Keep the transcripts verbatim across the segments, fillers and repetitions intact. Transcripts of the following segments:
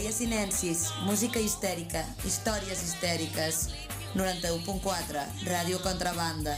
Histèria Sinensis, música histèrica, històries histèriques. noranta-u punt quatre, Ràdio Contrabanda.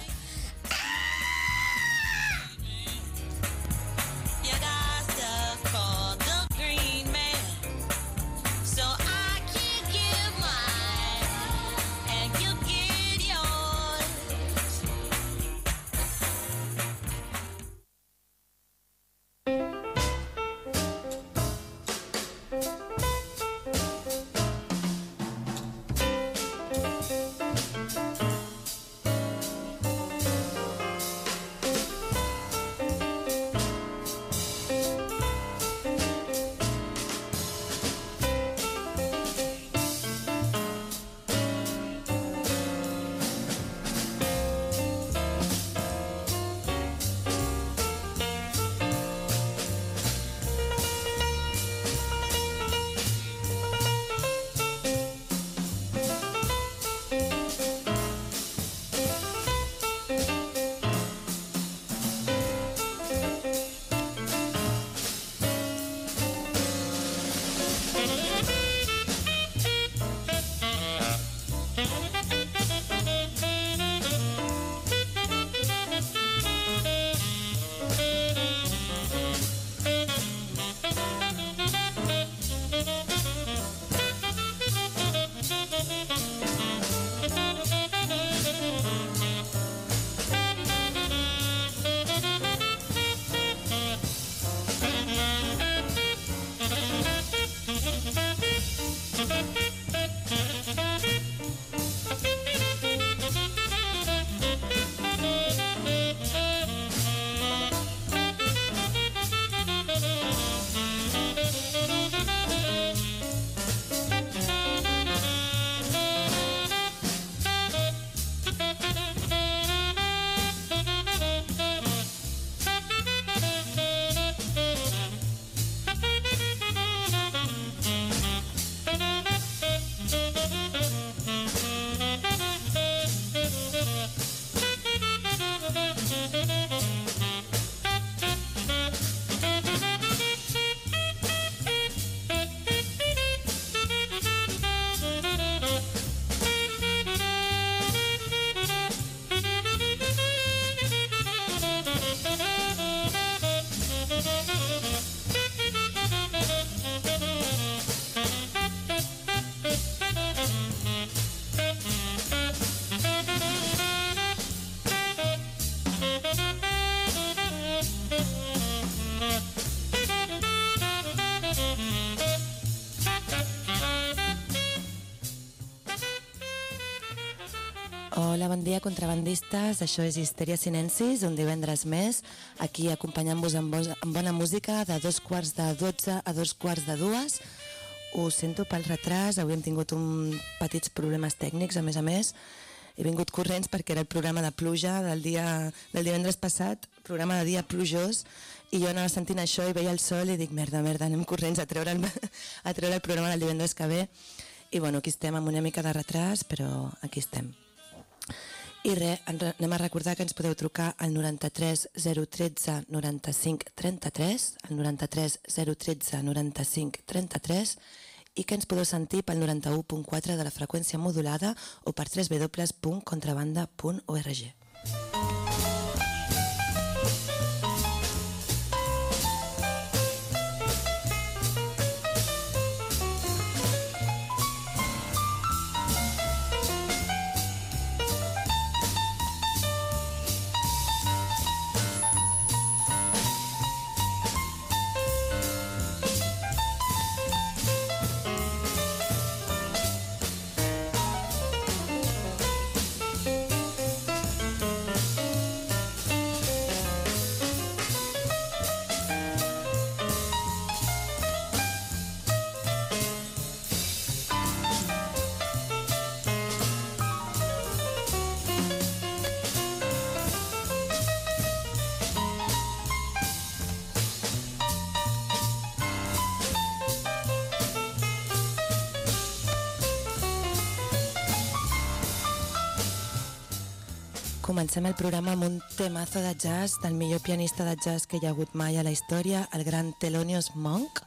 Hola, bon dia, contrabandistes. Això és Histèria Sinensis, un divendres més, aquí acompanyant-vos amb, amb bona música de dos quarts de dotze a dos quarts de dues. Ho sento pel retras, avui hem tingut un petits problemes tècnics, a més a més. He vingut corrents perquè era el programa de pluja del, dia, del divendres passat, programa de dia plujós, i jo anava sentint això i veia el sol i dic, merda, merda, anem corrents a treure el, a treure el programa del divendres que ve. I bueno, aquí estem amb una mica de retras, però aquí estem. I res, anem a recordar que ens podeu trucar al noranta-tres zero tretze noranta-cinc trenta-tres, al noranta-tres zero tretze noranta-cinc trenta-tres, i que ens podeu sentir pel noranta-u punt quatre de la freqüència modulada o per w w w punt contrabanda punt org. Comencem el programa amb un temazo de jazz del millor pianista de jazz que hi ha hagut mai a la història, el gran Thelonious Monk,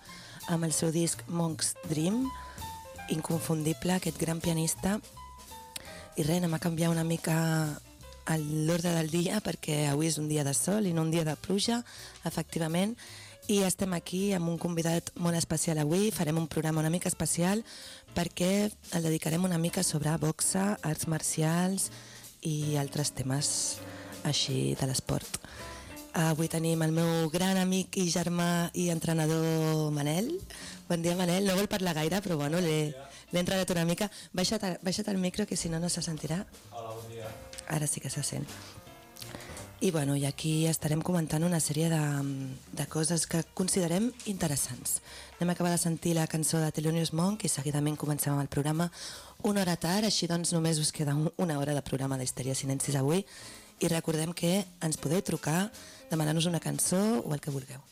amb el seu disc Monk's Dream, inconfundible, aquest gran pianista. I res, anem a canviar una mica l'ordre del dia perquè avui és un dia de sol i no un dia de pluja, efectivament. I estem aquí amb un convidat molt especial avui. Farem un programa una mica especial perquè el dedicarem una mica sobre boxa, arts marcials i altres temes així de l'esport. Avui tenim el meu gran amic i germà i entrenador Manel. Bon dia, Manel. No vol parlar gaire, però bueno, l'he entradat una mica. Baixa't, baixa't el micro, que si no, no se sentirà. Hola, bon dia. Ara sí que se sent. I bueno, i aquí estarem comentant una sèrie de, de coses que considerem interessants. Anem a acabar de sentir la cançó de Thelonious Monk i seguidament comencem amb el programa una hora tard, així doncs només us queda una hora de programa d'Histèria Sinensis avui. I recordem que ens podeu trucar, demanar-nos una cançó o el que vulgueu.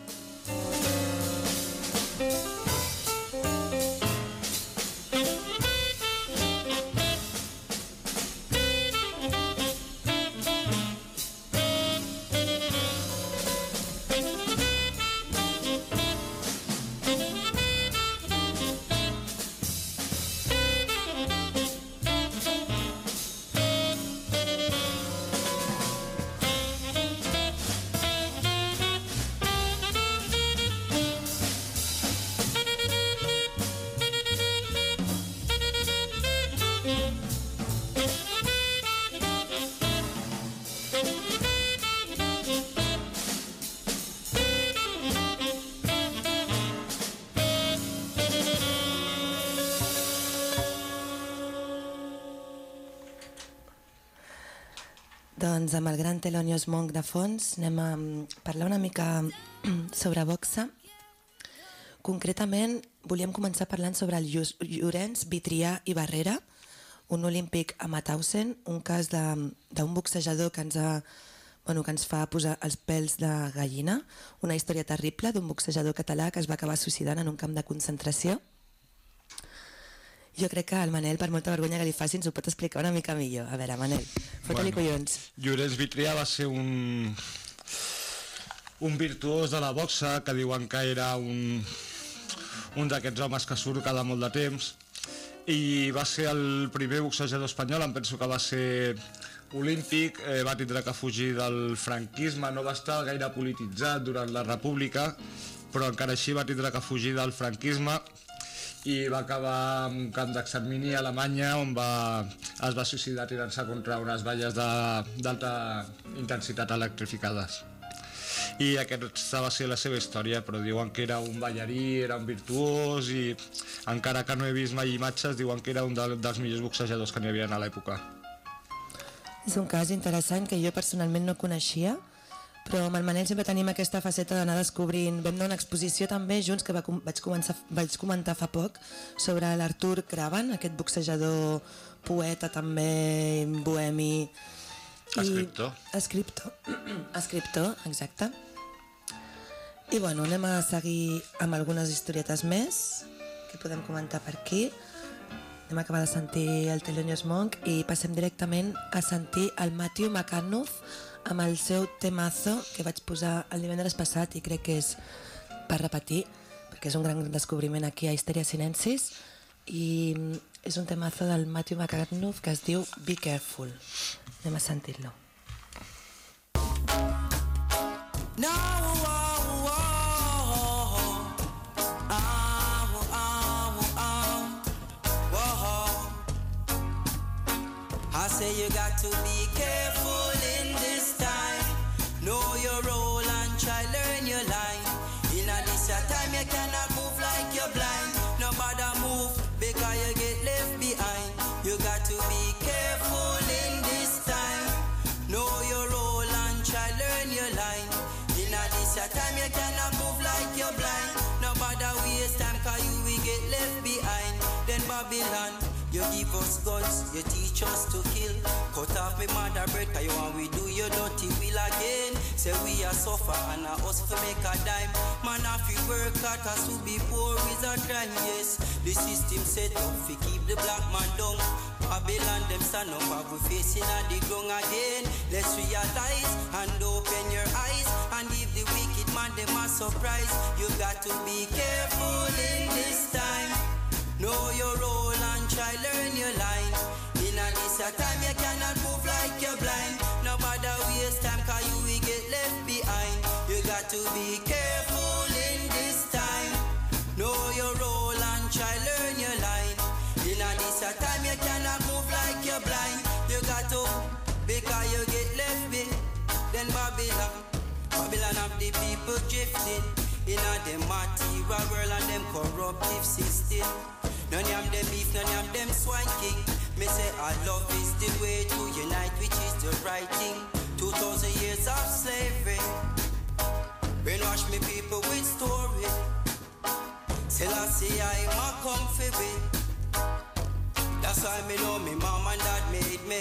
Doncs amb el gran Thelonious Monk de fons anem a parlar una mica sobre boxa. Concretament volíem començar parlant sobre el Llorenç Vitrià i Barrera, un olímpic a Mauthausen, un cas d'un boxejador que ens, ha, bueno, que ens fa posar els pèls de gallina, una història terrible d'un boxejador català que es va acabar suïcidant en un camp de concentració. Jo crec que el Manel, per molta vergonya que li faci, ens ho pot explicar una mica millor. A veure, Manel, fota-li bueno, collons. Llorenç Vitrià va ser un, un virtuós de la boxa, que diuen que era un, un d'aquests homes que surt cada molt de temps, i va ser el primer boxejador espanyol, em penso que va ser olímpic, eh, va tindre que fugir del franquisme, no va estar gaire polititzat durant la República, però encara així va tindre que fugir del franquisme, i va acabar en un camp d'extermini a Alemanya on va, es va suïcidar tirant-se contra unes valles d'alta intensitat electrificades. I aquesta va ser la seva història, però diuen que era un ballarí, era un virtuós i encara que no he vist mai imatges diuen que era un de, dels millors boxejadors que n'hi havia a l'època. És un cas interessant que jo personalment no coneixia, però amb el Manel sempre tenim aquesta faceta d'anar descobrint. Vam anar a una exposició també junts que va, vaig, començar, vaig comentar fa poc sobre l'Artur Cravan, aquest boxejador, poeta també, bohemi. Escriptor. I, escriptor, escriptor, exacte. I bueno, anem a seguir amb algunes historietes més que podem comentar per aquí. Anem a acabar de sentir el Thelonious Monk i passem directament a sentir el Matthew McConaughey amb el seu temazo que vaig posar el divendres passat i crec que és per repetir perquè és un gran descobriment aquí a Histèria Sinensis i és un temazo del Matthew McConaughey que es diu Be Careful. Anem a sentir-lo. No, oh, oh, oh, oh, oh, oh. I say you got to be careful in this time. Know your role and try learn your line. In a this time you cannot move like you're blind. No matter move because you get left behind. You got to be careful in this time. Know your role and try learn your line. In a this time you cannot move like you're blind. No matter waste time cause you will get left behind. Then Babylon, you give us guns, you teach us to kill. Cut off me mother bread, cause you want we do your dirty will again. Say we are suffer and a us for make a dime. Man if we work hard, cause to be poor is a crime, yes. The system set up to keep the black man down. Babylon them stand up, but we facing at the ground again. Let's realize and open your eyes and give the wicked man man, them a surprise. You got to be careful in this time. Know your role and try learn your line. In a this a time you cannot move like you're blind. No bother waste time, cause you will get left behind. You got to be careful in this time. Know your role and try learn your line. In a this a time you cannot move like you're blind. You got to, because you get left behind. Then Babylon, Babylon have the people drifting in a them material world and them corruptive system. None of them beef, none of them swanking. Me say our love is the way to unite, which is the right thing. Two thousand years of slavery, brainwash me people with story. Till I see I'm a comfy with. That's why me know me mom and dad made me.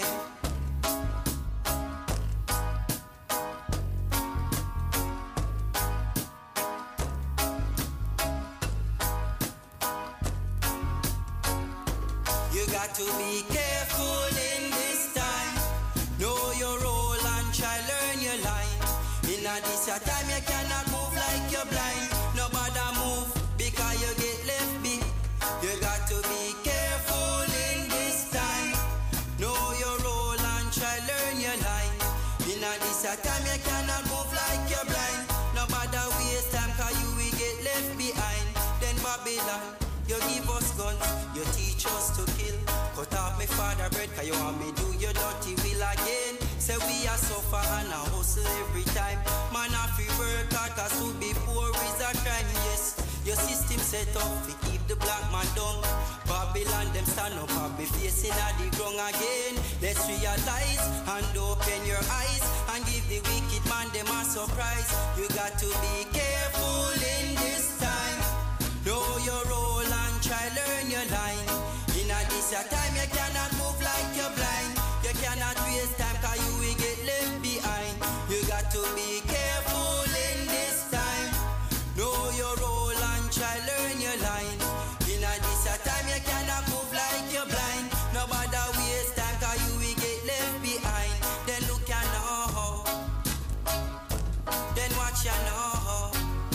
To be careful in this time. Know your role and try learn your line. In a this a time you cannot move like you're blind. No bother move because you get left behind. You got to be careful in this time. Know your role and try learn your line. In a this a time you cannot move like you're blind. No bother waste time cause you will get left behind. Then Babylon, you give us guns, you teach us to kill. Cut off me father bread, cause you want me do your dirty will again. Say we are suffer and a hustle every time. Man a free work hard, cause to be poor is a crime, yes. Your system set up to keep the black man down. Babylon them stand up and be facing at the ground again. Let's realize and open your eyes and give the wicked man them a surprise. You got to be careful in this time. Know your role and try learn your line. In a this a time you cannot move like you're blind. You cannot waste time cause you will get left behind. You got to be careful in this time. Know your role and try learn your line. In a this a time you cannot move like you're blind. No bother waste time cause you will get left behind. Then look ya know. Then watch ya know.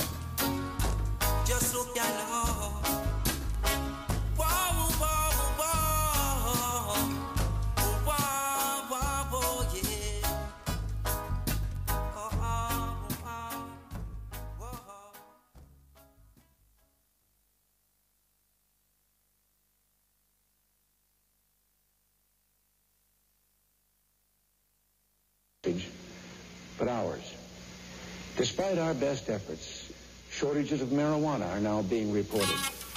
Just look ya know. But ours. Despite our best efforts, shortages of marijuana are now being reported.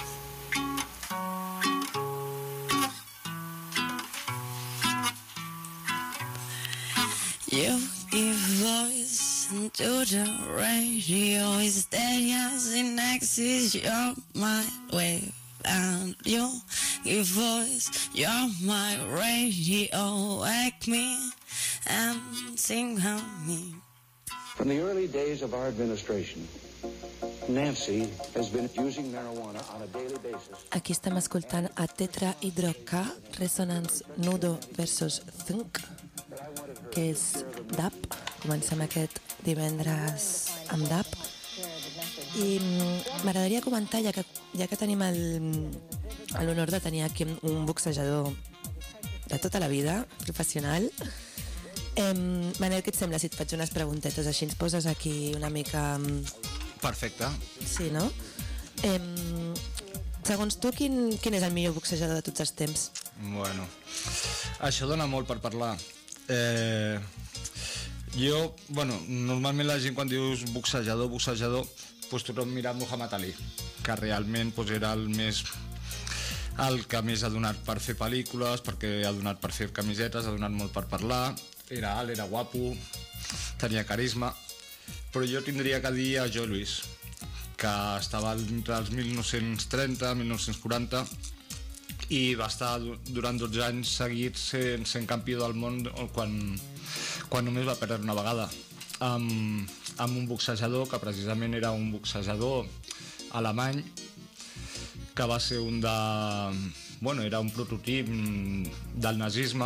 You give voice to the radio, hysteria's in axis, you're my wave. And you give voice, you're my radio, wake me and sing me. From the early days of our administration, Nancy has been using marijuana on a daily basis. Aquí estem escoltant a Tetrahydro-K, Resonance Nudo versus Thunk, que és D A P. Comencem aquest divendres amb D A P. I m'agradaria comentar, ja que, ja que tenim l'honor de tenir aquí un boxejador de tota la vida, professional, Eh, Manel, què et sembla si et faig unes preguntetes? Així ens poses aquí una mica... Perfecte. Sí, no? Eh, segons tu, quin, quin és el millor boxejador de tots els temps? Bueno, això dona molt per parlar. Eh, jo, bueno, normalment la gent quan dius boxejador, boxejador, doncs tothom mira Muhammad Ali, que realment doncs, era el més... el que més ha donat per fer pel·lícules, perquè ha donat per fer camisetes, ha donat molt per parlar, era alt, era guapo, tenia carisma, però jo tindria que dir a Joe Louis, que estava entre els mil nou-cents trenta i mil nou-cents quaranta i va estar durant dotze anys seguits sent, sent campió del món quan, quan només va perdre una vegada amb, amb un boxejador que precisament era un boxejador alemany que va ser un de... bueno, era un prototip del nazisme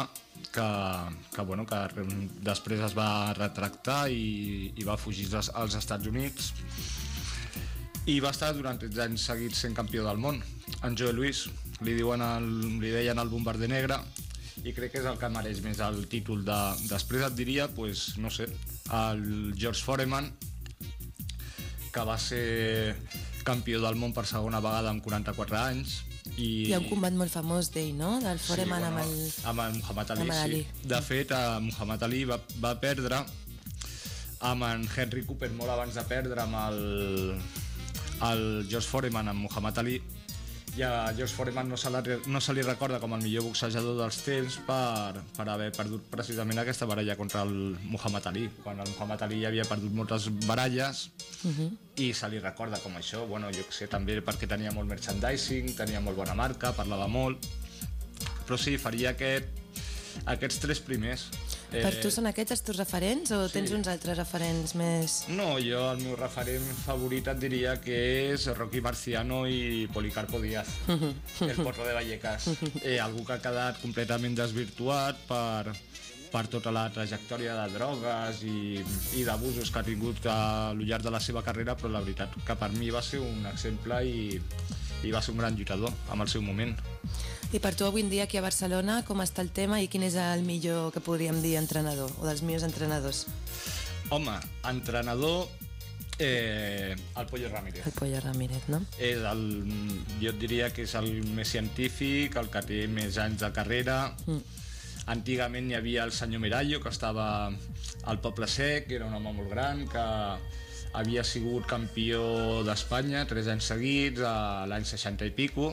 que, que, bueno, que després es va retractar i, i va fugir als, als Estats Units i va estar durant tretze anys seguits sent campió del món. En Joe Louis, li, diuen el, li deien el bombarder negre, i crec que és el que mereix més el títol de... Després et diria, pues, no sé, el George Foreman, que va ser campió del món per segona vegada amb quaranta-quatre anys. I... Hi ha un combat molt famós d'ell, no? Del Foreman, sí, bueno, amb el... amb el Muhammad Ali, amb Ali. Sí. De fet, a Muhammad Ali va, va perdre amb en Henry Cooper molt abans de perdre amb el, el George Foreman, amb Muhammad Ali, i a George Foreman no se, la, no se li recorda com el millor boxejador dels temps per, per haver perdut precisament aquesta baralla contra el Muhammad Ali, quan el Muhammad Ali ja havia perdut moltes baralles. Uh-huh. I se li recorda com això, bueno, jo que sé, també perquè tenia molt merchandising, tenia molt bona marca, parlava molt, però sí, faria aquest, aquests tres primers. Per tu són aquests els teus referents o tens sí. uns altres referents més...? No, jo el meu referent favorit et diria que és Rocky Marciano i Policarpo Díaz, el Potro de Vallecas. Eh, algú que ha quedat completament desvirtuat per, per tota la trajectòria de drogues i, i d'abusos que ha tingut al llarg de la seva carrera, però la veritat que per mi va ser un exemple i, i va ser un gran lluitador en el seu moment. I per tu avui en dia aquí a Barcelona com està el tema i quin és el millor que podríem dir entrenador o dels millors entrenadors? Home, entrenador, eh, el Pollo Ramírez. El Pollo Ramírez, no? És el, jo et diria que és el més científic, el que té més anys de carrera. Mm. Antigament hi havia el senyor Merallo, que estava al Poble Sec, que era un home molt gran, que havia sigut campió d'Espanya tres anys seguits, l'any seixanta i pico.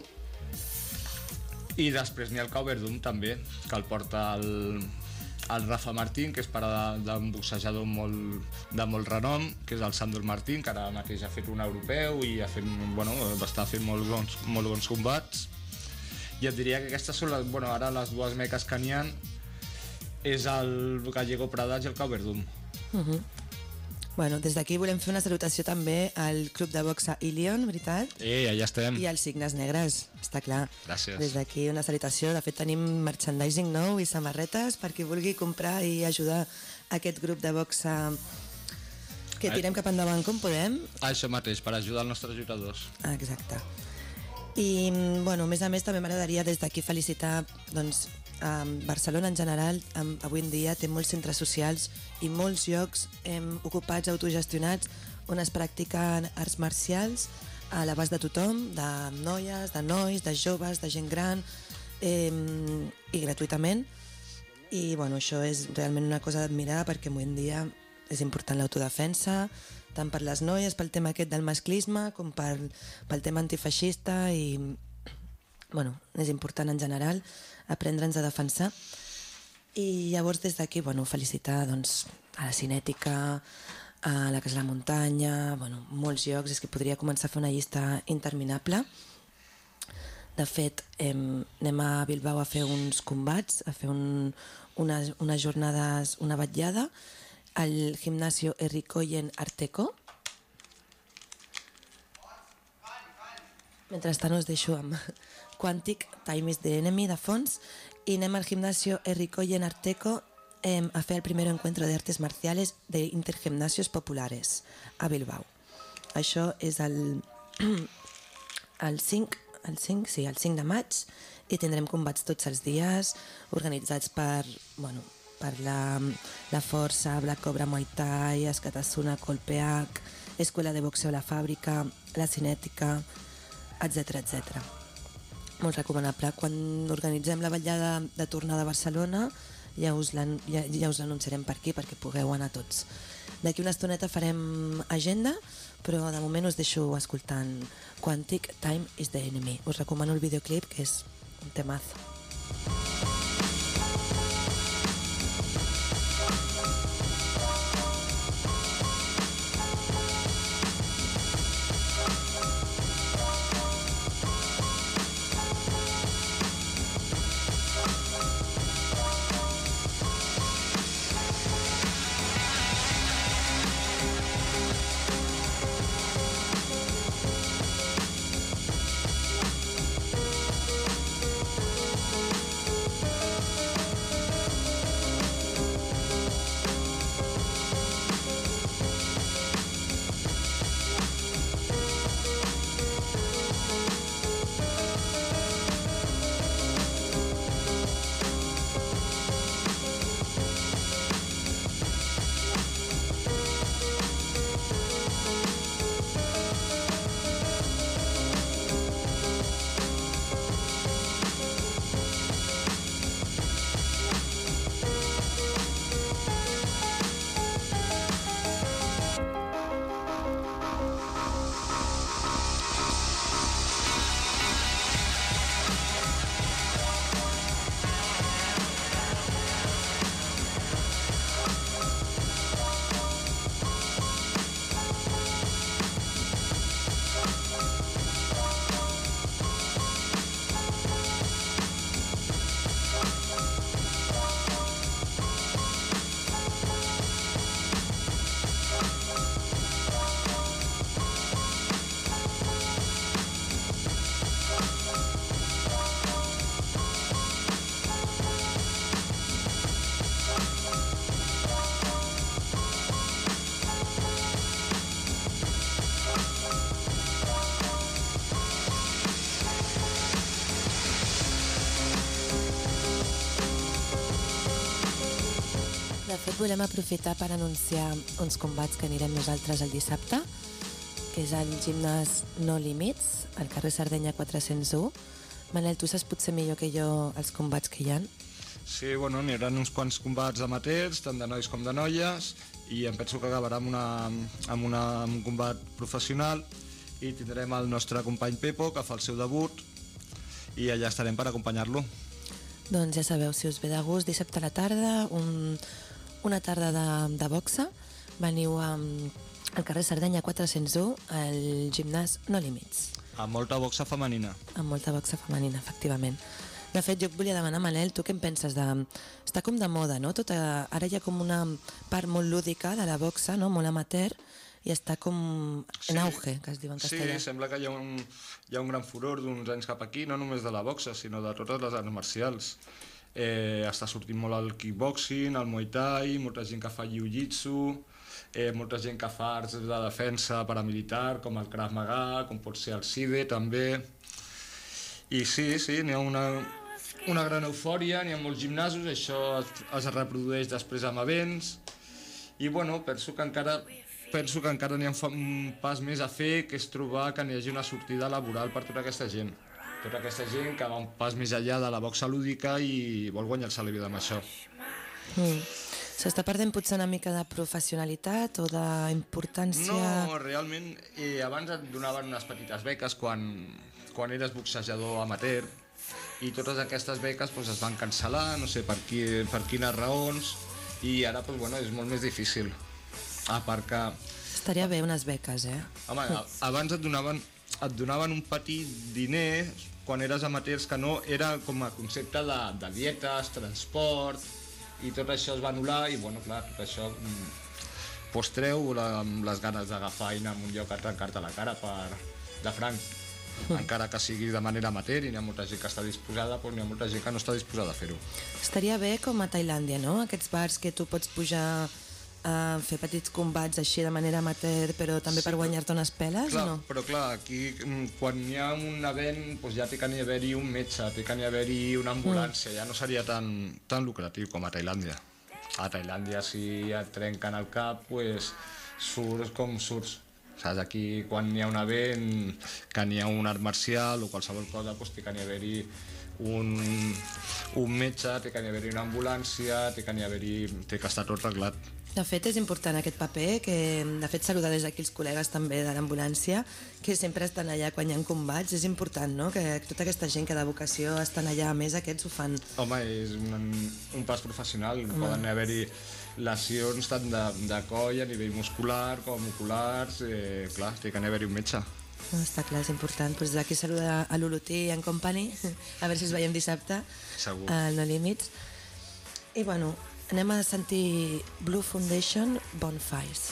I després n'hi ha el Cau Verdum també, que el porta el, el Rafa Martín, que és pare d'un boxejador molt, de molt renom, que és el Sandor Martín, que ara mateix ha fet un europeu i ha fet, bueno, va estar fent molt bons, molt bons combats. I et diria que aquestes són les, bueno, ara les dues meques que n'hi ha és el Gallego Pradats i el Cau Verdum. Uh-huh. Bueno, des d'aquí volem fer una salutació també al Club de Boxa Ilion, veritat? Eh, allà estem. I als Signes Negres, està clar. Gràcies. Des d'aquí una salutació. De fet, tenim merchandising nou i samarretes per qui vulgui comprar i ajudar aquest grup de boxa que tirem cap endavant com podem. Això mateix, per ajudar els nostres lluitadors. Exacte. I, bueno, a més a més, també m'agradaria des d'aquí felicitar, doncs, a Barcelona en general, avui en dia té molts centres socials i molts llocs eh, ocupats, autogestionats, on es practiquen arts marcials a l'abast de tothom, de noies, de nois, de joves, de gent gran, eh, i gratuïtament. I bueno, això és realment una cosa d'admirar perquè avui en dia és important l'autodefensa, tant per les noies, pel tema aquest del masclisme, com per, pel tema antifeixista i, bueno, és important en general aprendre'ns a defensar. I llavors des d'aquí, bueno, felicitar doncs, a la Cinètica, a la Casa de la Muntanya, bueno, molts llocs, és que podria començar a fer una llista interminable. De fet, eh, anem a Bilbao a fer uns combats, a fer un, unes, unes jornades, una vetllada, al gimnasio Errikoien Arteko. Mentrestant us deixo amb Quantic Time is the Enemy de fons i anem al gimnasio Errikoien Arteko eh, a fer el primer encuentro de artes marciales de intergimnasios populares a Bilbao. Això és el, el cinc, el cinc, sí, el cinc de maig i tindrem combats tots els dies organitzats per, bueno, per la, la Força, Black Cobra Muay Thai, Escatasuna, Colpeac, Escuela de Boxeo La Fàbrica, la Cinètica, etcètera, etcètera. Molt recomanable. Quan organitzem la vetllada de tornada a Barcelona ja us l'anunciarem per aquí perquè pugueu anar tots. D'aquí una estoneta farem agenda, però de moment us deixo escoltant Quantic Time is the Enemy. Us recomano el videoclip, que és un temazo. de fet volem aprofitar per anunciar uns combats que anirem nosaltres el dissabte, que és al gimnàs No Límits, al carrer Sardenya quatre-cents u. Manel, tu saps potser millor que jo els combats que hi ha? Sí, bueno, n'hi haurà uns quants combats amateurs, tant de nois com de noies, i em penso que acabarà amb, una, amb, una, amb un combat professional, i tindrem el nostre company Pepo, que fa el seu debut, i allà estarem per acompanyar-lo. Doncs ja sabeu, si us ve de gust, dissabte a la tarda, un, una tarda de, de boxa, veniu a, al carrer Sardenya quatre-cents u, al gimnàs No Límits. Amb molta boxa femenina. Amb molta boxa femenina, efectivament. De fet, jo et volia demanar, Manel, tu què en penses de... Està com de moda, no? Tota... Ara hi ha com una part molt lúdica de la boxa, no? Molt amateur, i està com en Sí. auge, que es diu en castellà. Sí, sembla que hi ha un, hi ha un gran furor d'uns anys cap aquí, no només de la boxa, sinó de totes les arts marcials. Eh, està sortint molt el kickboxing, el muay thai, molta gent que fa jiu-jitsu, eh, molta gent que fa arts de defensa paramilitar, com el Krav Maga, com pot ser el SIDE, també. I sí, sí, n'hi ha una, una gran eufòria, n'hi ha molts gimnasos, això es, es reprodueix després amb events, i bueno, penso que encara... Penso que encara n'hi ha un pas més a fer, que és trobar que n'hi hagi una sortida laboral per tota aquesta gent. Tota aquesta gent que va un pas més enllà de la boxa lúdica i vol guanyar-se la vida amb això. Mm. S'està perdent potser una mica de professionalitat o d'importància... No, realment, eh, abans et donaven unes petites beques quan, quan eres boxejador amateur, i totes aquestes beques pues, es van cancel·lar, no sé per, qui, per quines raons, i ara pues, bueno, és molt més difícil. A part que... Estaria bé unes beques, eh? Home, abans et donaven, et donaven un petit diner quan eres amateurs, que no era com a concepte de, de dietes, transport, i tot això es va anul·lar, i bueno, clar, tot això pues, treu la, les ganes d'agafar feina en un lloc a trencar-te la cara per, de franc. Encara que sigui de manera amateur i n'hi ha molta gent que està disposada, però n'hi ha molta gent que no està disposada a fer-ho. Estaria bé com a Tailàndia, no? Aquests bars que tu pots pujar a fer petits combats així de manera amateur, però també Sí, per guanyar-te unes peles, Clar, o no? però clar, aquí quan hi ha un event doncs ja té que n'hi haver-hi un metge, té que n'hi haver-hi una ambulància, ja no seria tan, tan lucratiu com a Tailàndia. A Tailàndia si et trenquen el cap, pues, surts com surts. Saps? Aquí quan hi ha un event, que n'hi ha un art marcial o qualsevol cosa, doncs té que n'hi haver-hi un, un metge, té que n'hi haver-hi una ambulància, té que n'hi haver-hi, té que estar tot reglat. De fet, és important aquest paper, que de fet saludar des d'aquí els col·legues també de l'ambulància, que sempre estan allà quan hi ha combats. És important, no?, que tota aquesta gent que de vocació estan allà, a més aquests ho fan. Home, és un, un pas professional, Home. Poden haver-hi lesions tant de, de coll a nivell muscular com oculars, eh, clar, té que haver-hi un metge. No, està clar, és important. Pues d'aquí saludar a l'Olotí and Company, a veure si es veiem dissabte Segur. al No Límits. I bueno, anem a sentir Blue Foundation, Bonfires.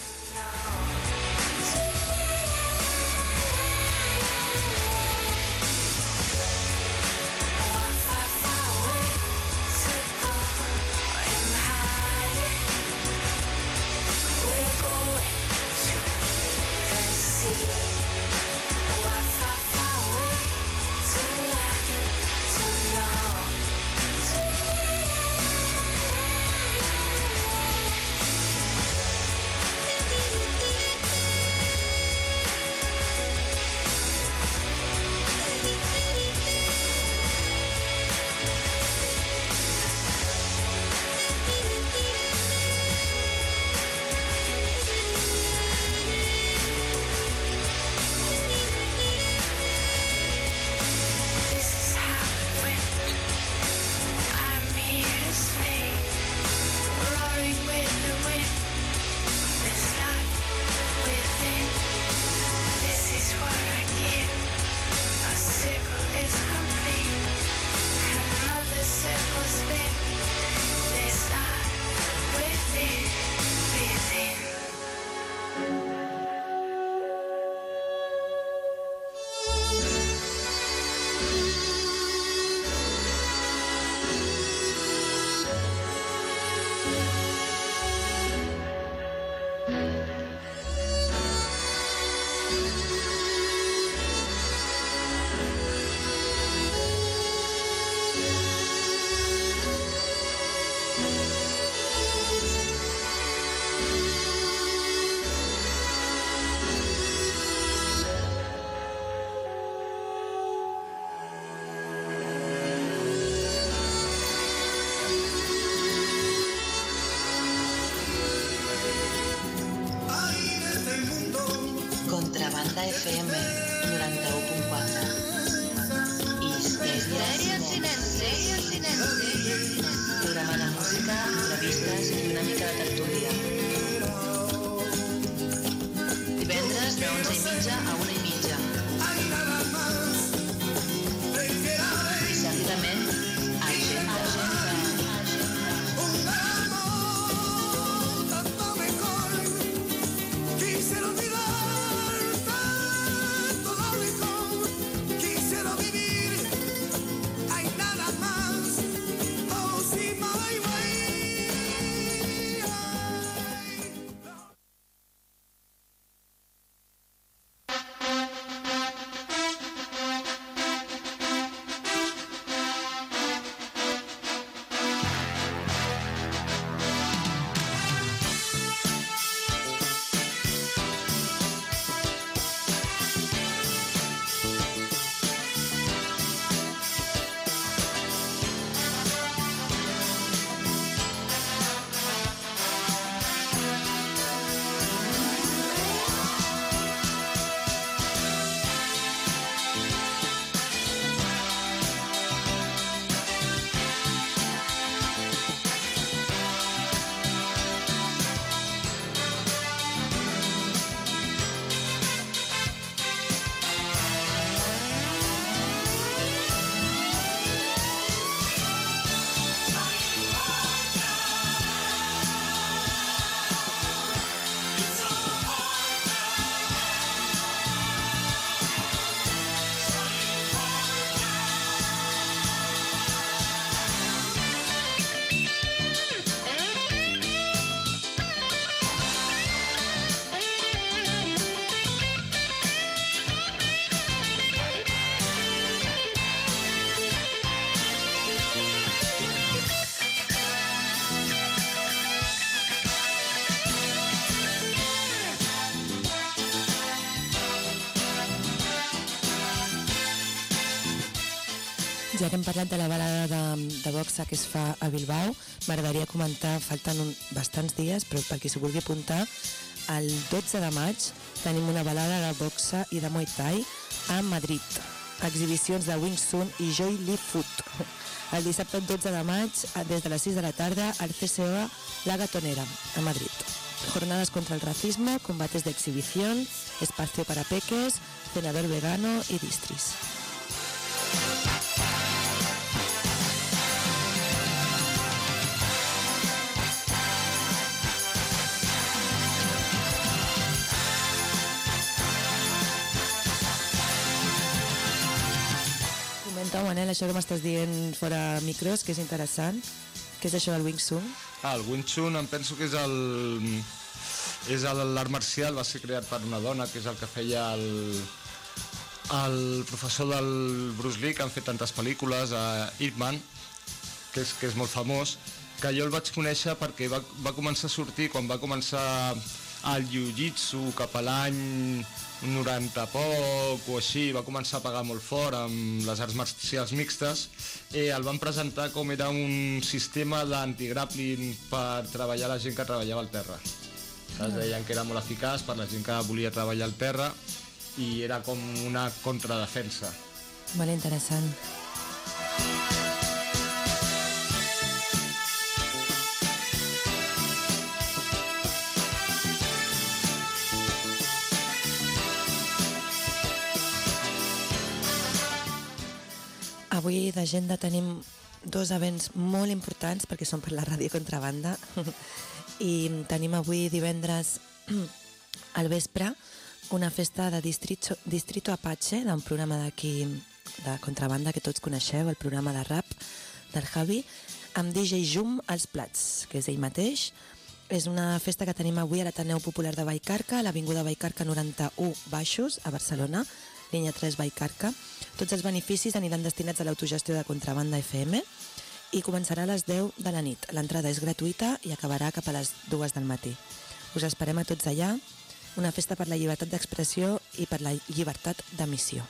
In the Contrabanda F M noranta-u punt quatre. Histèria Sinensis. Programa de música, entrevistes i una mica de tertúlia. Divendres de onze i mitja a una i mitja. I seguidament, agenda. Ja que hem parlat de la balada de, de boxa que es fa a Bilbao, m'agradaria comentar, falten un, bastants dies, però per qui s'ho vulgui apuntar, el dotze de maig tenim una balada de boxa i de Muay Thai a Madrid. Exhibicions de Wing Chun i Joy Lee Foot. El dissabte dotze de maig, des de les sis de la tarda, al C C O La Gatonera, a Madrid. Jornadas contra el racismo, combates de exhibición, espacio para peques, cenador vegano y distris. Manel, això que m'estàs dient fora micros, que és interessant. Què és això del Wing Chun? Ah, el Wing Chun em penso que és el... és l'art marcial, va ser creat per una dona, que és el que feia el... el professor del Bruce Lee, que han fet tantes pel·lícules, a Ip Man, que és, que és molt famós, que jo el vaig conèixer perquè va, va començar a sortir, quan va començar el jiu-jitsu cap a l'any noranta poc o així, va començar a pagar molt fort amb les arts marcials mixtes, eh, el van presentar com era un sistema d'antigrappling per treballar la gent que treballava al terra. Es deien que era molt eficaç per la gent que volia treballar al terra i era com una contradefensa. Molt interessant. Avui d'agenda tenim dos events molt importants perquè són per la Ràdio Contrabanda i tenim avui divendres al vespre una festa de Distrito, Distrito Apache, d'un programa d'aquí de Contrabanda que tots coneixeu, el programa de rap del Javi, amb D J Jum als plats, que és ell mateix. És una festa que tenim avui a l'Ateneu Popular de Vallcarca, a l'Avinguda Vallcarca noranta-u Baixos, a Barcelona, línia tres Vallcarca. Tots els beneficis aniran destinats a l'autogestió de Contrabanda F M i començarà a les deu de la nit. L'entrada és gratuïta i acabarà cap a les dues del matí. Us esperem a tots allà, una festa per la llibertat d'expressió i per la llibertat d'emissió.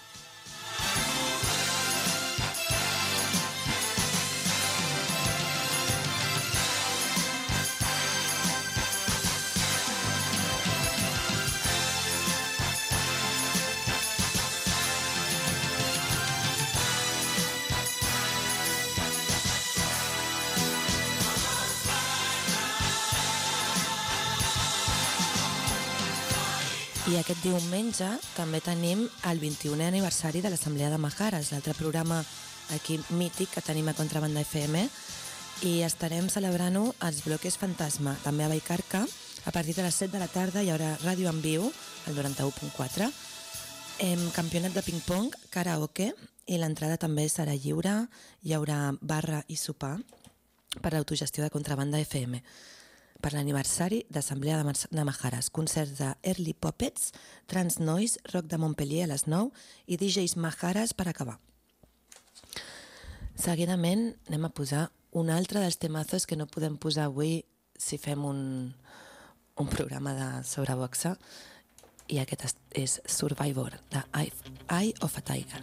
I aquest diumenge també tenim el vint-i-unè aniversari de l'Assemblea de Majares, l'altre programa aquí mític que tenim a Contrabanda F M, i estarem celebrant-ho als Bloques Fantasma, també a Vallcarca. A partir de les set de la tarda hi haurà ràdio en viu, al noranta-u punt quatre, campionat de ping-pong, karaoke, i l'entrada també serà lliure, hi haurà barra i sopar per l'autogestió de Contrabanda F M, per l'aniversari d'Assemblea de Majares, concerts de Early Puppets, Trans Noise, Rock de Montpellier a les nou i D Js Majares per acabar. Seguidament anem a posar un altre dels temazos que no podem posar avui si fem un, un programa de sobre boxa, i aquest és Survivor, de Eye of a Tiger.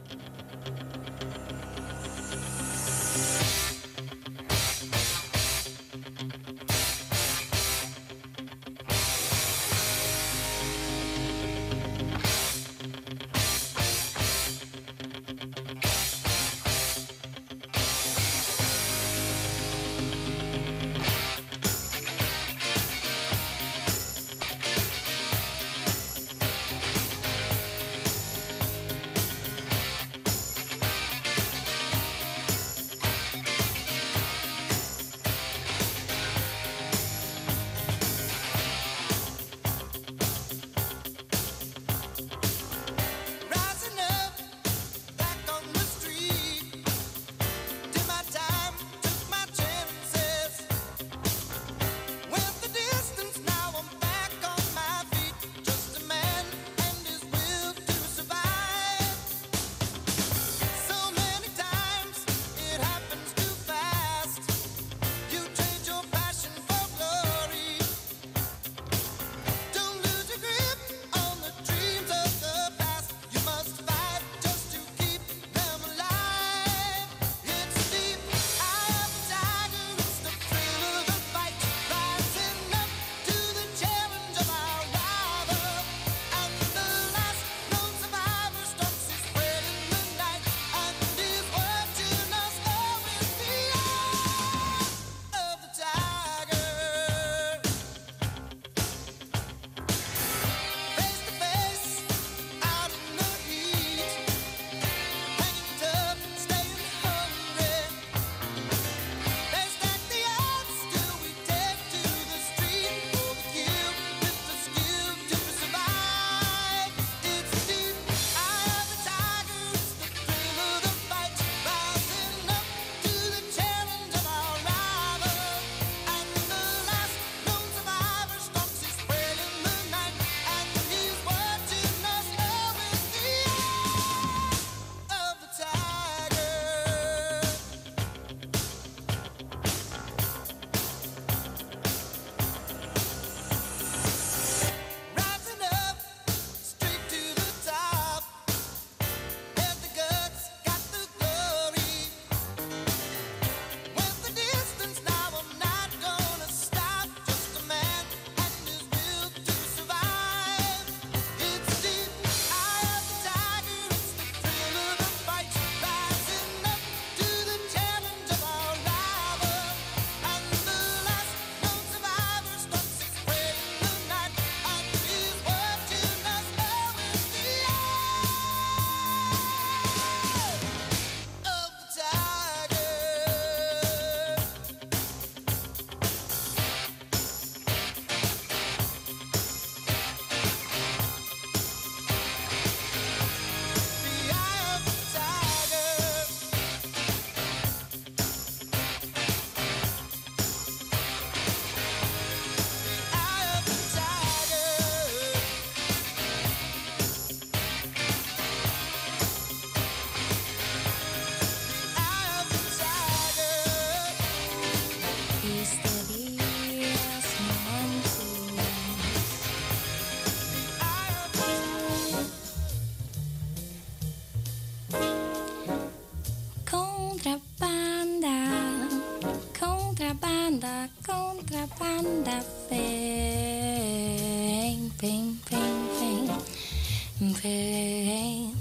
pain.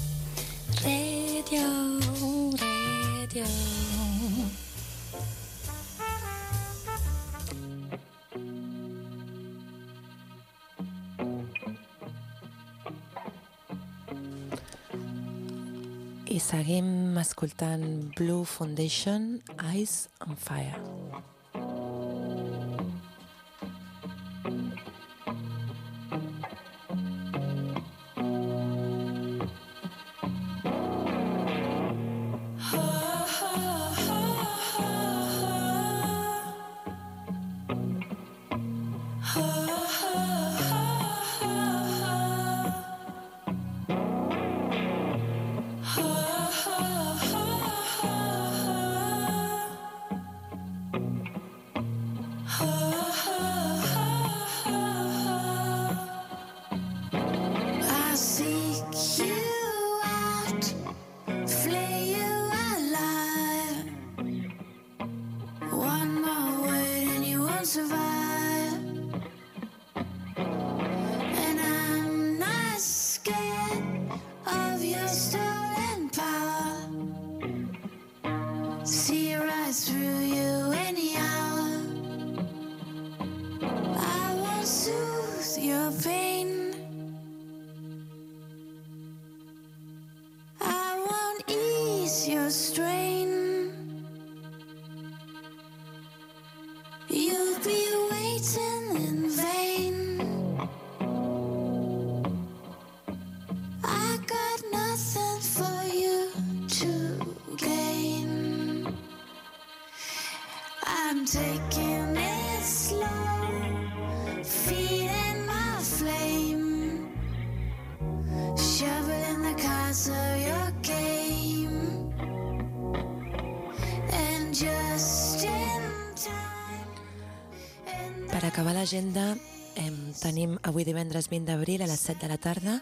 Radio, radio. seguim escoltant Blue Foundation, Eyes on Fire. Per acabar l'agenda, eh, tenim avui divendres vint d'abril a les set de la tarda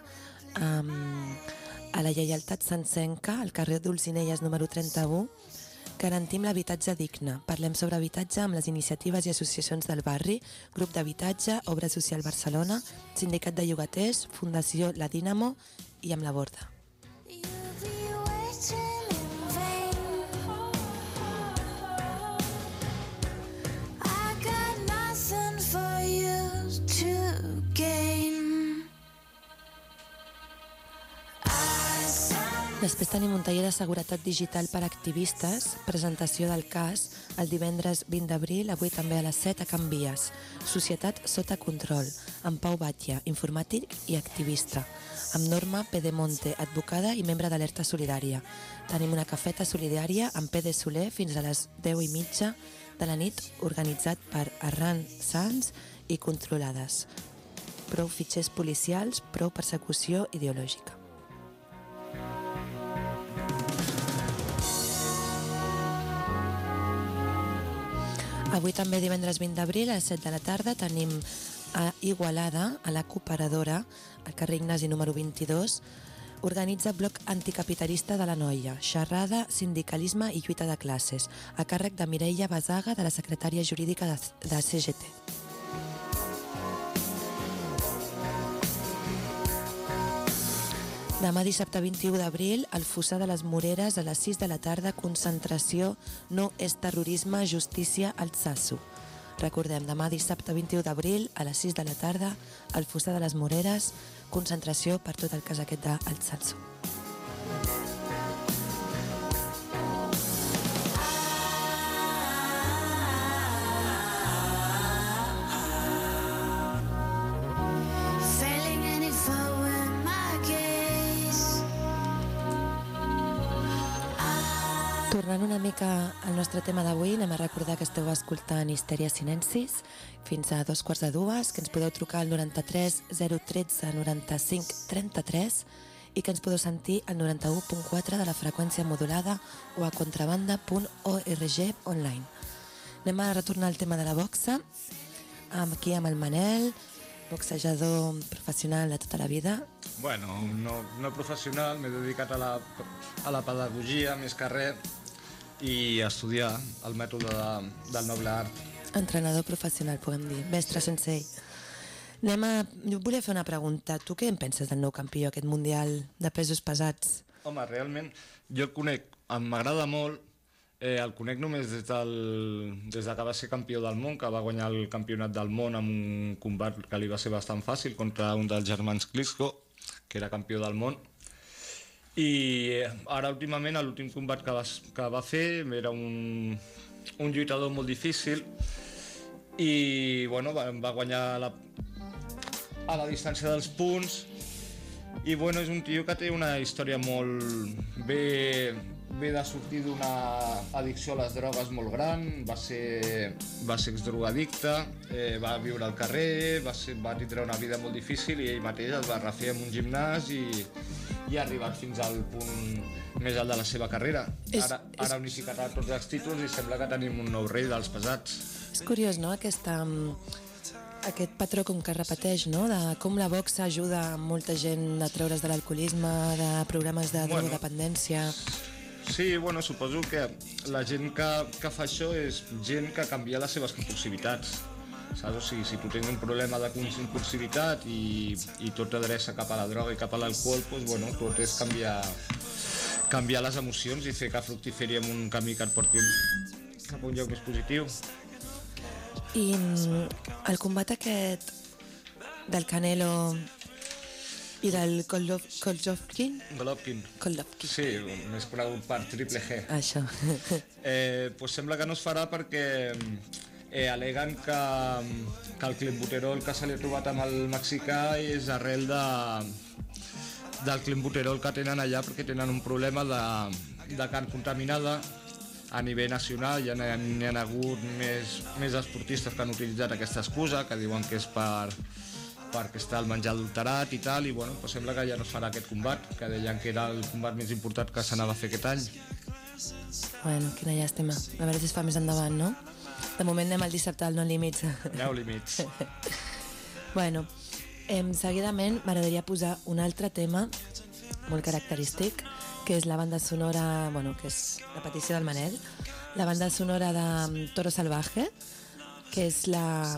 eh, a la Lleialtat Sancenca, al carrer Dulcinelles número trenta-u. Garantim l'habitatge digne. Parlem sobre habitatge amb les iniciatives i associacions del barri, Grup d'Habitatge, Obra Social Barcelona, Sindicat de Llogaters, Fundació La Dínamo i amb la Borda. Després tenim un taller de seguretat digital per a activistes, presentació del cas el divendres vint d'abril, avui també a les set a Can Vies. Societat sota control, amb Pau Batlle, informàtic i activista, amb Norma Pedemonte, advocada i membre d'Alerta Solidària. Tenim una cafeta solidària amb Pede Soler fins a les deu i mitja de la nit, organitzat per Arran Sans i Controlades. Prou fitxers policials, prou persecució ideològica. Avui també divendres vint d'abril a les set de la tarda tenim a Igualada, a la Cooperadora, al carrer Ignasi número vint-i-dos, organitza Bloc Anticapitalista de la Noia, xerrada, sindicalisme i lluita de classes, a càrrec de Mireia Basaga, de la secretària jurídica de, de C G T. Demà dissabte vint-i-u d'abril, al Fossar de les Moreres, a les sis de la tarda, concentració No és terrorisme, justícia, Altsasu. Recordem, demà dissabte vint-i-u d'abril, a les sis de la tarda, al Fossar de les Moreres, concentració per tot el cas aquest d'Altsasu. Tornant una mica al nostre tema d'avui, anem a recordar que esteu escoltant Histèria Sinensis fins a dos quarts de dues, que ens podeu trucar al noranta-tres zero tretze noranta-cinc trenta-tres i que ens podeu sentir al noranta-u punt quatre de la freqüència modulada o a contrabanda punt org online. Anem a retornar al tema de la boxa, aquí amb el Manel, boxejador professional de tota la vida. Bueno, no, no professional, m'he dedicat a la, a la pedagogia més que res i a estudiar el mètode de, del noble art. Entrenador professional, podem dir, mestre sensei. Anem a... Jo volia fer una pregunta. Tu què en penses del nou campió, aquest mundial de pesos pesats? Home, realment, jo el conec, m'agrada molt, eh, el conec només des, del, des de que va ser campió del món, que va guanyar el campionat del món amb un combat que li va ser bastant fàcil contra un dels germans Klitschko, que era campió del món. I ara últimament l'últim combat que va, que va fer era un, un lluitador molt difícil i bueno, va, va guanyar la, a la distància dels punts i bueno, és un tio que té una història molt bé, ve de sortir d'una addicció a les drogues molt gran, va ser, va ser exdrogadicte, eh, va viure al carrer, va, ser, va tindre una vida molt difícil i ell mateix es va refer en un gimnàs i, i ha arribat fins al punt més alt de la seva carrera. Ara, ara ha unificat tots els títols i sembla que tenim un nou rei dels pesats. És curiós, no?, Aquesta, aquest patró com que es repeteix, no?, de com la boxa ajuda molta gent a treure's de l'alcoholisme, de programes de Bueno, drogodependència... Sí, bueno, suposo que la gent que, que fa això és gent que canvia les seves compulsivitats. Saps? O sigui, si tu tens un problema de compulsivitat i, i tot t'adreça cap a la droga i cap a l'alcohol, doncs, bueno, tot és canviar, canviar les emocions i fer que fructiferi en un camí que et porti cap a un lloc més positiu. I el combat aquest del Canelo i del Golovkin? Golovkin. Golovkin. Sí, més conegut per Triple G. Això. Eh, pues sembla que no es farà perquè eh, aleguen que, que el clenbuterol que se li ha trobat amb el mexicà és arrel de, del clenbuterol que tenen allà perquè tenen un problema de, de carn contaminada a nivell nacional. Ja n'hi ha, ha hagut més, més esportistes que han utilitzat aquesta excusa, que diuen que és per, perquè està el menjar adulterat i tal, i bueno, pues sembla que ja no es farà aquest combat, que deien que era el combat més important que s'anava a fer aquest any. Bueno, quina llàstima. A veure si es fa més endavant, no? De moment anem al dissabte al No Límits. No límits. Bueno, eh, seguidament m'agradaria posar un altre tema molt característic, que és la banda sonora, bueno, que és la petició del Manel, la banda sonora de Toro Salvaje, que és la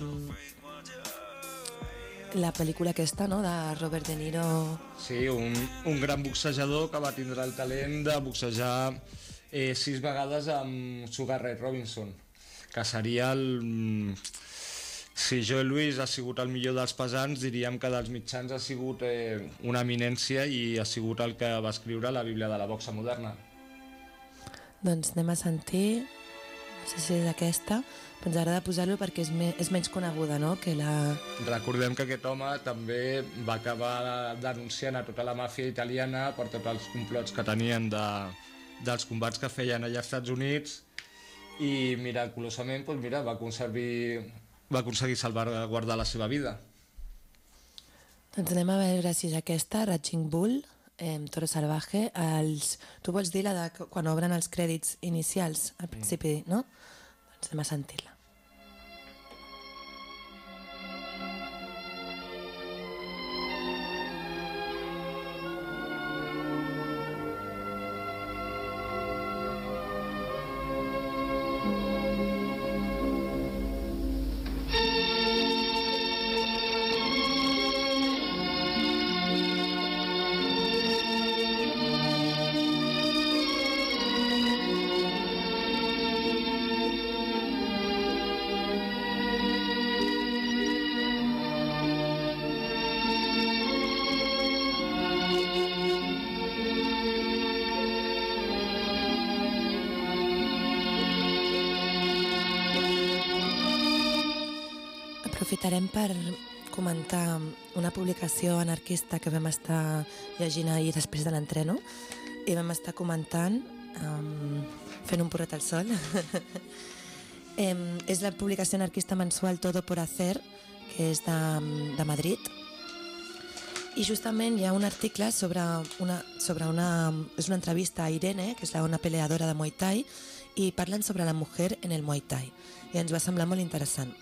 la pel·lícula aquesta, no?, de Robert De Niro. Sí, un, un gran boxejador que va tindre el talent de boxejar eh, sis vegades amb Sugar Ray Robinson, que seria el... Si Joe Louis ha sigut el millor dels pesants, diríem que dels mitjans ha sigut eh, una eminència i ha sigut el que va escriure la Bíblia de la boxa moderna. Doncs anem a sentir, no sé si és aquesta, però ens agrada posar-lo perquè és, me, és menys coneguda, no?, que la... Recordem que aquest home també va acabar denunciant a tota la màfia italiana per tots els complots que tenien de, dels combats que feien allà als Estats Units i miraculosament doncs mira, va aconseguir, va aconseguir salvaguardar la seva vida. Doncs anem a veure si és aquesta, Raging Bull, eh, Toro Salvaje. Els... Tu vols dir la de quan obren els crèdits inicials al principi, no? Doncs anem a sentir-la. Aprofitarem per comentar una publicació anarquista que vam estar llegint ahir després de l'entreno i vam estar comentant, um, fent un porret al sol. um, és la publicació anarquista mensual Todo por Hacer, que és de, de Madrid, i justament hi ha un article sobre una, sobre una, és una entrevista a Irene, que és una peleadora de Muay Thai, i parlen sobre la mujer en el Muay Thai, i ens va semblar molt interessant.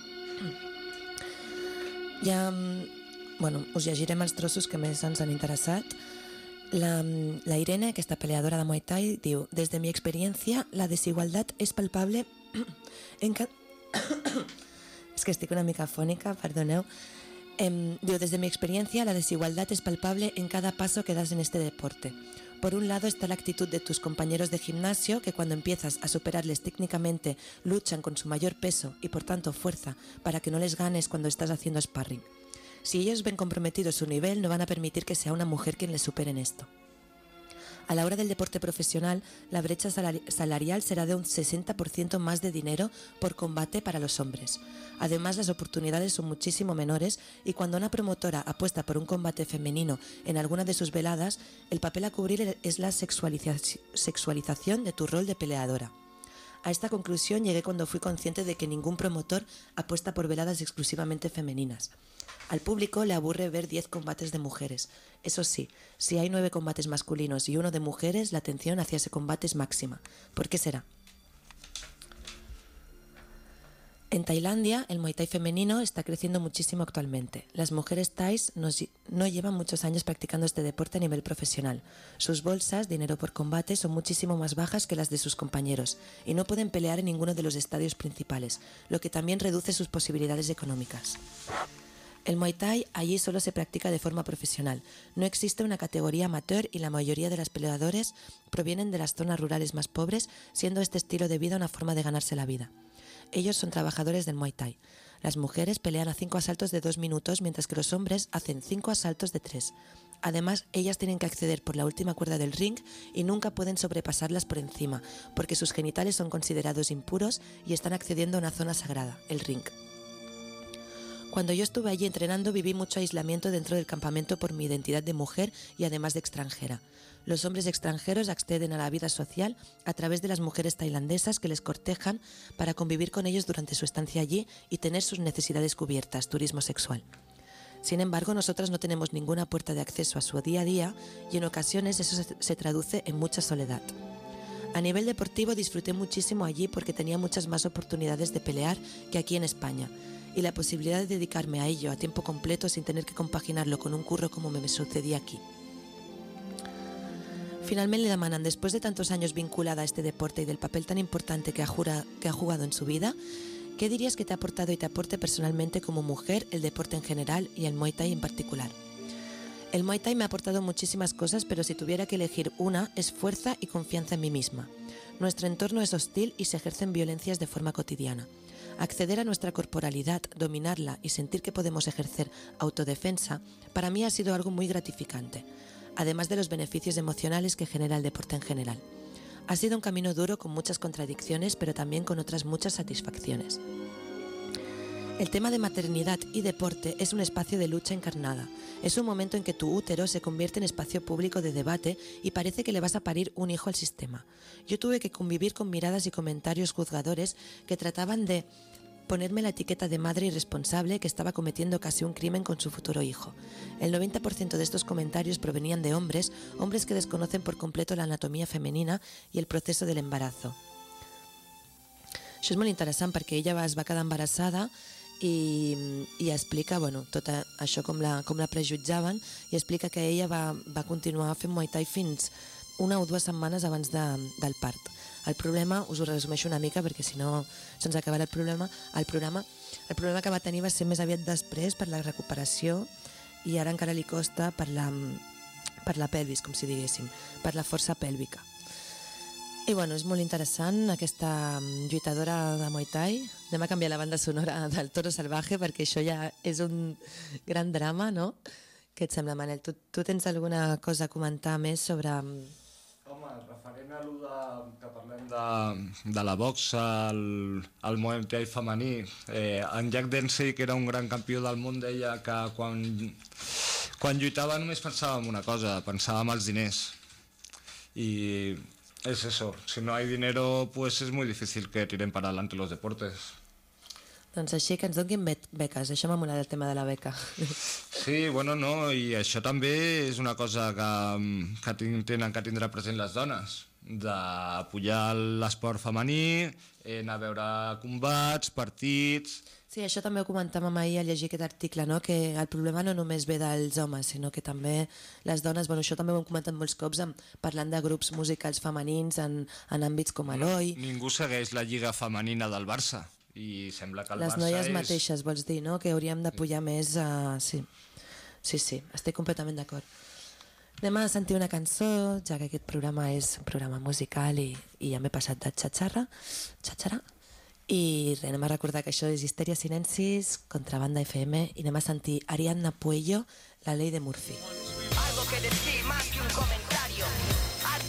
Ja, bueno, us llegirem els trossos que més ens han interessat. La, la Irene, aquesta peleadora de Muay Thai, diu: desde mi experiencia, la desigualdad es palpable en cada... es que estic una mica fònica, perdoneu. Eh, diu, desde mi experiencia, la desigualdad es palpable en cada paso que das en este deporte. Por un lado está la actitud de tus compañeros de gimnasio, que cuando empiezas a superarles técnicamente luchan con su mayor peso y por tanto fuerza para que no les ganes cuando estás haciendo sparring. Si ellos ven comprometido su nivel, no van a permitir que sea una mujer quien les supere en esto. A la hora del deporte profesional, la brecha salarial será de un sesenta por ciento más de dinero por combate para los hombres. Además, las oportunidades son muchísimo menores y cuando una promotora apuesta por un combate femenino en alguna de sus veladas, el papel a cubrir es la sexualización de tu rol de peleadora. A esta conclusión llegué cuando fui consciente de que ningún promotor apuesta por veladas exclusivamente femeninas. Al público le aburre ver diez combates de mujeres. Eso sí, si hay nueve combates masculinos y uno de mujeres, la atención hacia ese combate es máxima. ¿Por qué será? En Tailandia, el Muay Thai femenino está creciendo muchísimo actualmente. Las mujeres thais nos, no llevan muchos años practicando este deporte a nivel profesional. Sus bolsas, dinero por combate, son muchísimo más bajas que las de sus compañeros y no pueden pelear en ninguno de los estadios principales, lo que también reduce sus posibilidades económicas. El Muay Thai allí solo se practica de forma profesional. No existe una categoría amateur y la mayoría de las peleadores provienen de las zonas rurales más pobres, siendo este estilo de vida una forma de ganarse la vida. Ellos son trabajadores del Muay Thai. Las mujeres pelean a cinco asaltos de dos minutos, mientras que los hombres hacen cinco asaltos de tres. Además, ellas tienen que acceder por la última cuerda del ring y nunca pueden sobrepasarlas por encima, porque sus genitales son considerados impuros y están accediendo a una zona sagrada, el ring. Cuando yo estuve allí entrenando, viví mucho aislamiento dentro del campamento por mi identidad de mujer y además de extranjera. Los hombres extranjeros acceden a la vida social a través de las mujeres tailandesas que les cortejan para convivir con ellos durante su estancia allí y tener sus necesidades cubiertas, turismo sexual. Sin embargo, nosotras no tenemos ninguna puerta de acceso a su día a día y en ocasiones eso se, se traduce en mucha soledad. A nivel deportivo disfruté muchísimo allí porque tenía muchas más oportunidades de pelear que aquí en España y la posibilidad de dedicarme a ello a tiempo completo sin tener que compaginarlo con un curro como me sucedía aquí. Finalment le demanen, después de tantos años vinculada a este deporte y del papel tan importante que ha, jura, que ha jugado en su vida, ¿qué dirías que te ha aportado y te aporte personalmente como mujer el deporte en general y el Muay Thai en particular? El Muay Thai me ha aportado muchísimas cosas, pero si tuviera que elegir una, es fuerza y confianza en mí misma. Nuestro entorno es hostil y se ejercen violencias de forma cotidiana. Acceder a nuestra corporalidad, dominarla y sentir que podemos ejercer autodefensa, para mí ha sido algo muy gratificante, además de los beneficios emocionales que genera el deporte en general. Ha sido un camino duro con muchas contradicciones, pero también con otras muchas satisfacciones. El tema de maternidad y deporte es un espacio de lucha encarnada. Es un momento en que tu útero se convierte en espacio público de debate y parece que le vas a parir un hijo al sistema. Yo tuve que convivir con miradas y comentarios juzgadores que trataban de ponerme la etiqueta de madre irresponsable que estaba cometiendo casi un crimen con su futuro hijo. El noventa por ciento de estos comentarios provenían de hombres, hombres que desconocen por completo la anatomía femenina y el proceso del embarazo. Això és molt interessant perquè ella va, es va quedar embarassada i, i explica bueno, tot això com la, com la prejutjaven i explica que ella va, va continuar fent Muay Thai fins una o dues setmanes abans de, del part. El problema, us ho resumeixo una mica perquè si no se'ns acabarà el problema, el programa, el problema que va tenir va ser més aviat després per la recuperació i ara encara li costa per la, per la pelvis, com si diguéssim, per la força pèlvica. I bueno, és molt interessant aquesta lluitadora de Muay Thai. Anem a canviar la banda sonora del Toro Salvaje perquè això ja és un gran drama, no? Què et sembla, Manel? Tu, tu tens alguna cosa a comentar més sobre... Home, referent a allò de, que parlem de, de la boxa, el, el Muay Thai femení, eh, en Jack Dempsey, que era un gran campió del món, deia que quan, quan lluitava només pensava en una cosa, pensava en els diners. I es eso, si no hay dinero, pues es muy difícil que tiren para adelante los deportes. Doncs així que ens donin beques, això m'ha molat el tema de la beca. Sí, bueno, no, i això també és una cosa que, que tenen que tindre present les dones, d'apoyar l'esport femení, anar a veure combats, partits... Sí, això també ho comentàvem ahir al llegir aquest article, no? Que el problema no només ve dels homes, sinó que també les dones, bueno, això també ho hem comentat molts cops en, parlant de grups musicals femenins en, en àmbits com l'Oi. Ningú segueix la lliga femenina del Barça i sembla que el les Barça noies és... mateixes, vols dir, no? Que hauríem d'apoyar sí. més a... Sí. sí, sí, estic completament d'acord. Anem a sentir una cançó, ja que aquest programa és un programa musical i, i ja m'he passat de xatxarra, xatxarra, i anem a recordar que això és Histeria Sinensis, Contrabanda F M, i anem a sentir Ariadna Puello, La Ley de Murphy. Algo que decir más que un comentario.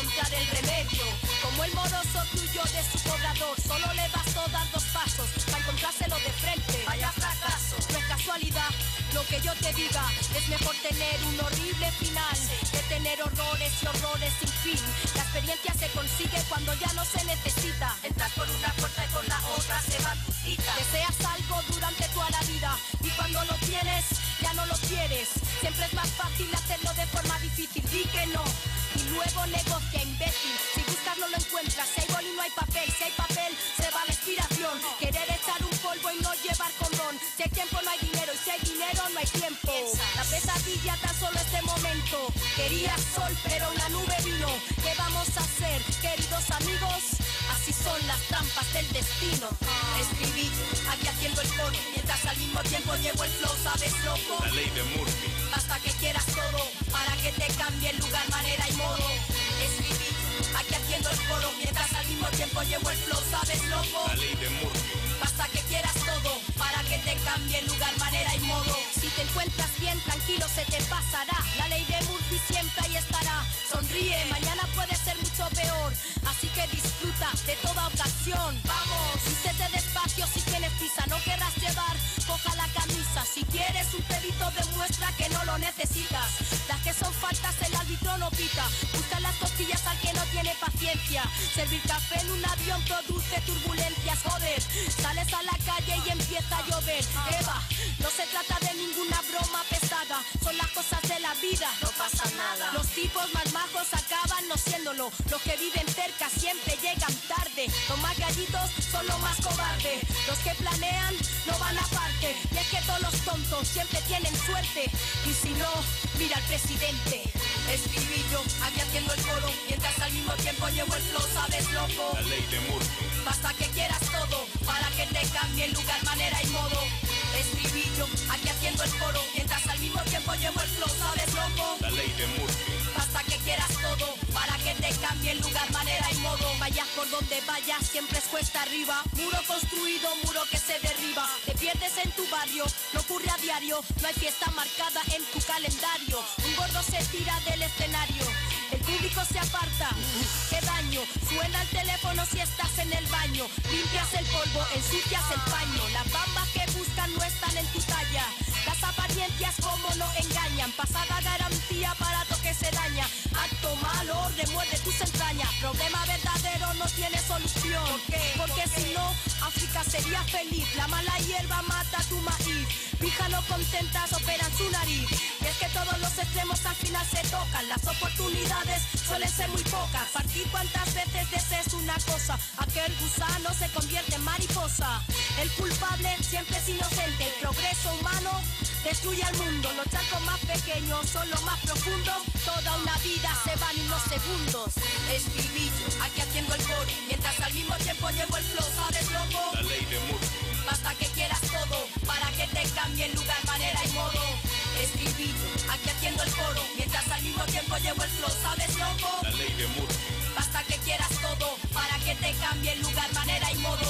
encontrar el remedio. Como el moroso tuyo de su cobrador, solo le bastó dar dos pasos para encontrárselo de frente. Vaya fracaso, no es casualidad lo que yo te diga. Es mejor tener un horrible final que tener horrores y horrores sin fin. La experiencia se consigue cuando ya no se necesita. Entras por una puerta y por la otra se va tu cita. Deseas algo durante toda la vida y cuando lo tienes ya no lo quieres. Siempre es más fácil hacerlo de forma difícil. Di que no y luego negocia, imbécil. Si buscas no lo encuentras. Si hay boli no hay papel. Si hay papel se va la inspiración. Querer echar un polvo y no llevar condón. Si hay tiempo no hay dinero y si hay dinero no hay tiempo. La pesadilla tan solo este momento. Querías sol pero una nube vino. ¿Qué vamos a hacer, queridos amigos? Así son las trampas del destino. Escribí aquí haciendo el coro, mientras al mismo tiempo llevo el flow, ¿sabes, loco? La ley de Murphy. Basta que quieras todo para que te cambie el lugar, manera y modo. Escribí aquí haciendo el coro, mientras al mismo tiempo llevo el flow, ¿sabes, loco? La ley de Murphy. Basta que quieras todo para que te cambie el lugar, manera y modo. Si te encuentras bien, tranquilo, se te pasará. La ley de Murphy siempre ahí estará. Sonríe, mañana puede ser mucho peor. Así que disfruta de toda ocasión. Vamos, vístete despacio si tienes prisa. No querrás llevar, coja la camisa. Si quieres un pedito, demuestra que no lo necesitas. Las que son faltas el árbitro no pita. Busca las costillas al que no tiene paciencia. Servir café en un avión produce turbulencias. Joder, sales a la calle y empieza a llover. Eva, no se trata de ninguna broma pesada. Son las cosas de la vida, no pasa nada. Los tipos más majos acaban no siéndolo. Los que viven cerca siempre llegan tarde. Los más gallitos son los más cobardes. Los que planean no van aparte. Y es que todos los tontos siempre tienen suerte. Y si no, mira al presidente. Escribí yo aquí haciendo el coro, mientras al mismo tiempo llevo el flow, ¿sabes, loco? La ley de Murphy. Basta que quieras todo para que te cambie el lugar, manera y modo. Escribí yo aquí haciendo el coro, mientras al mismo tiempo llevo el flow, ¿sabes, loco? La ley de Murphy. Basta que quieras todo para que te cambie el lugar, manera y modo. Vayas por donde vayas, siempre es cuesta arriba. Muro construido, muro que se derriba. Te pierdes en tu barrio, no ocurre a diario. No hay fiesta marcada en tu calendario. Un gordo se tira del escenario, el público se aparta. ¡Qué daño! Suena el teléfono si estás en el baño. Limpias el polvo, ensucias el paño. Las bambas que buscan no están en tu talla. Las apariencias como no engañan. Pasada garantía, barato que se daña. Acto malo, remuerde tus entrañas. Problema verdadero no tiene solución. ¿Por qué? Porque si no, África sería feliz. La mala hierba mata tu maíz. Fija no contentas operan su nariz. Y es que todos los extremos al final se tocan. Las oportunidades suelen ser muy pocas. Partir cuantas veces desees una cosa. Aquel gusano se convierte en mariposa. El culpable siempre es inocente. El progreso humano destruye al mundo. Los charcos más pequeños son los más profundos. Toda una vida se va en unos segundos. Escribí aquí haciendo el coro, mientras al mismo tiempo llevo el flow, ¿sabes, loco? La ley de Murphy. Basta que quieras todo para que te cambie el lugar, manera y modo. Escribí aquí haciendo el coro, mientras al mismo tiempo llevo el flow, ¿sabes, loco? La ley de Murphy. Basta que quieras todo para que te cambie el lugar, manera y modo.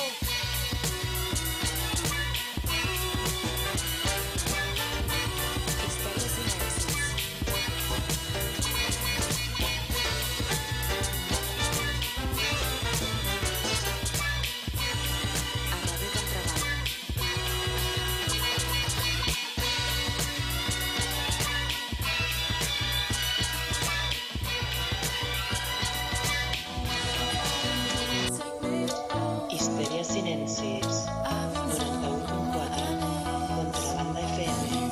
Sinensis, noranta-u punt quatre, Contrabanda F M.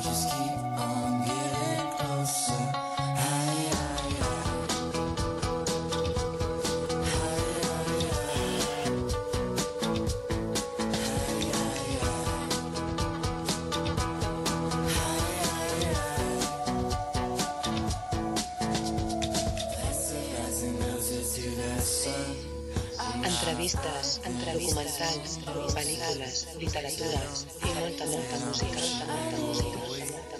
Entrevistes, documentals, pel·lícules, literatura i molta, molta música, molta, molta música, molta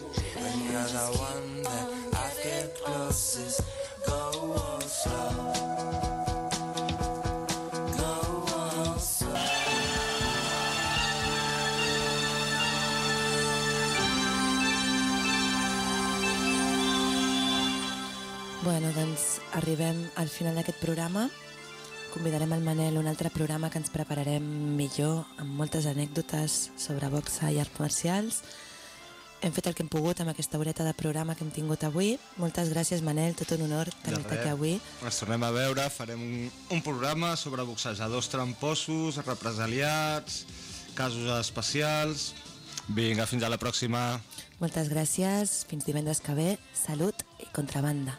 música. Bueno, doncs arribem al final d'aquest programa. Convidarem el Manel a un altre programa que ens prepararem millor, amb moltes anècdotes sobre boxa i arts marcials. Hem fet el que hem pogut amb aquesta horeta de programa que hem tingut avui. Moltes gràcies, Manel, tot un honor tenir-te aquí avui. Ens tornem a veure, farem un, un programa sobre boxejadors tramposos, represaliats, casos especials. Vinga, fins a la pròxima. Moltes gràcies, fins divendres que ve. Salut i contrabanda.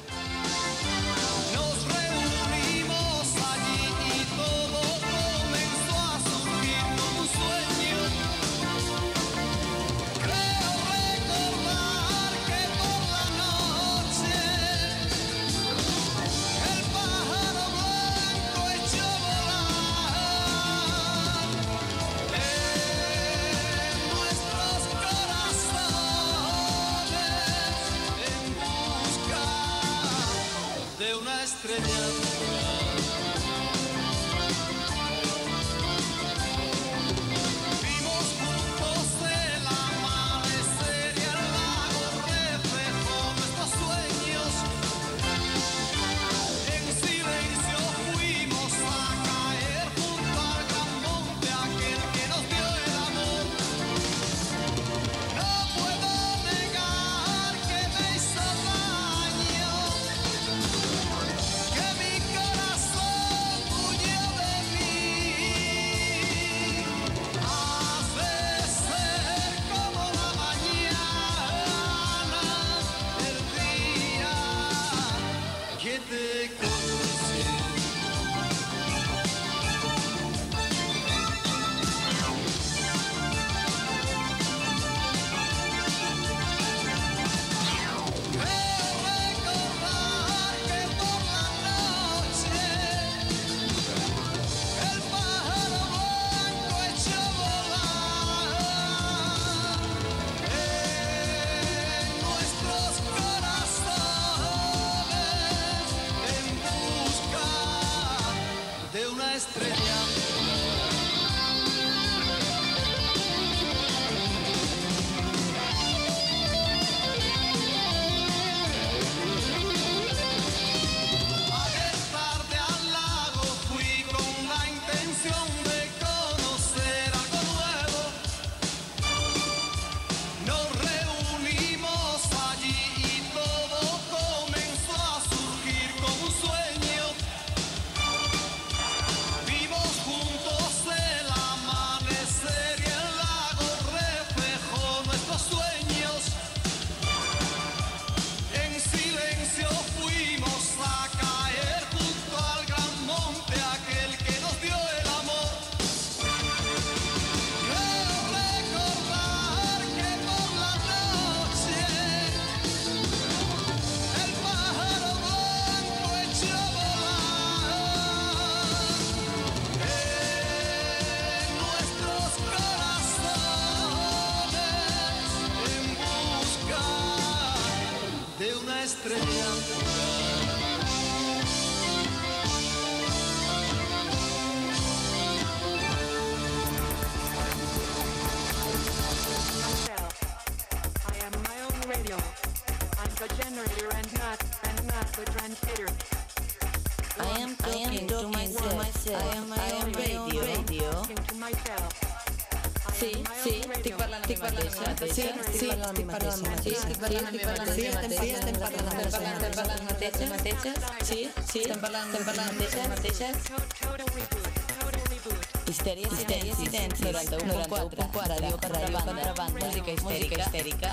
Histèria Silencis, noranta-u punt quatre, ràdio Contrabanda, música histèrica.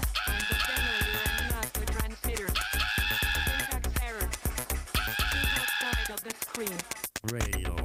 Radio.